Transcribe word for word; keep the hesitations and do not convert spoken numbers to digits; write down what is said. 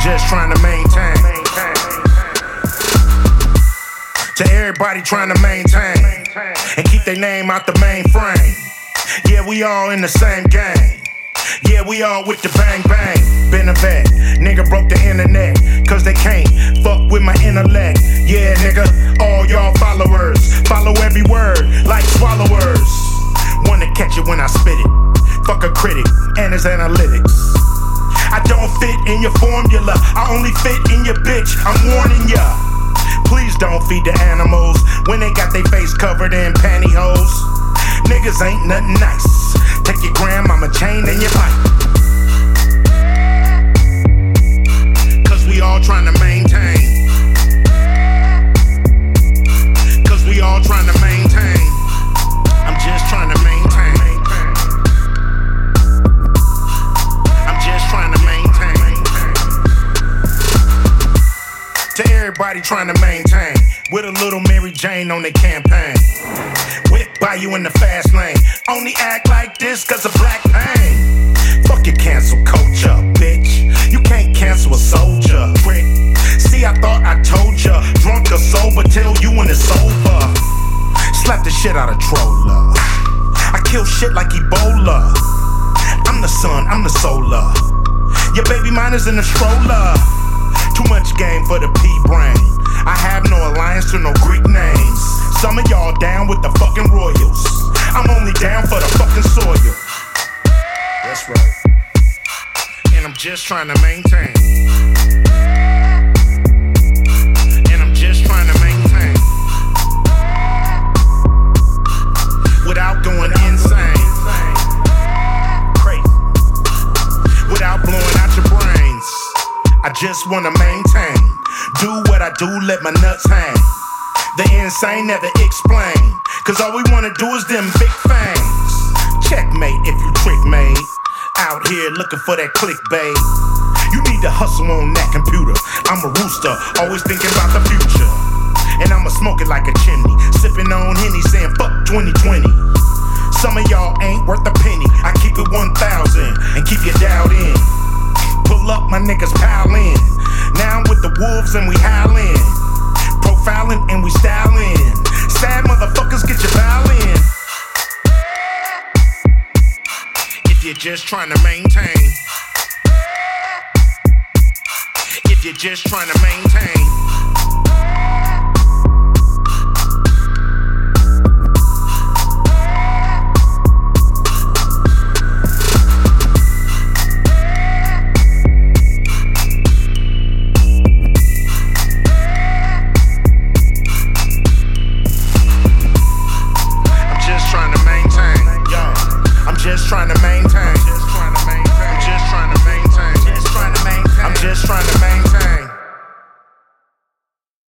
just trying to maintain. To everybody trying to maintain and keep their name out the mainframe. Yeah, we all in the same game. Yeah, we all with the bang bang. Been a vet, nigga broke the internet, cause they can't fuck with my intellect. Yeah, nigga, all y'all followers, follow every word like swallowers. Wanna catch it when I spit it. Fuck a critic and his analytics. I don't fit in your formula, I only fit in your bitch, I'm warning ya. Please don't feed the animals when they got their face covered in pantyhose. Niggas ain't nothing nice. Take your grandmama chain and your pipe. Cause we all trying to maintain. Cause we all trying to maintain. I'm just trying to maintain. I'm just trying to maintain. To everybody trying to maintain, with a little Mary Jane on their campaign. Whip by you in the fast lane. Only act like this cause of black pain. Fuck your cancel culture, bitch. You can't cancel a soldier, prick. See, I thought I told ya. Drunk or sober, tell you when it's sober. Slap the shit out of Troller. I kill shit like Ebola. I'm the sun, I'm the solar. Your baby mine is in the stroller. Too much game for the P-brain. I have no alliance to no Greek names. Some of y'all down with the fucking royals. I'm only down for the fucking soil. That's right. And I'm just trying to maintain. And I'm just trying to maintain. Without going insane. Crazy. Without blowing out your brains. I just wanna maintain. Do what I do, let my nuts hang. The insane never explain, cause all we wanna do is them big fangs. Checkmate if you trick made. Out here looking for that clickbait. You need to hustle on that computer. I'm a rooster, always thinking about the future. And I'ma smoke it like a chimney. Sipping on Henny, saying fuck twenty twenty. Some of y'all ain't worth a penny. I keep it one thousand and keep your doubt in. Pull up, my niggas pile in. Now I'm with the wolves and we howlin'. Profiling and we styling. Sad motherfuckers, get your violin. If you're just trying to maintain. If you're just trying to maintain. Just trying to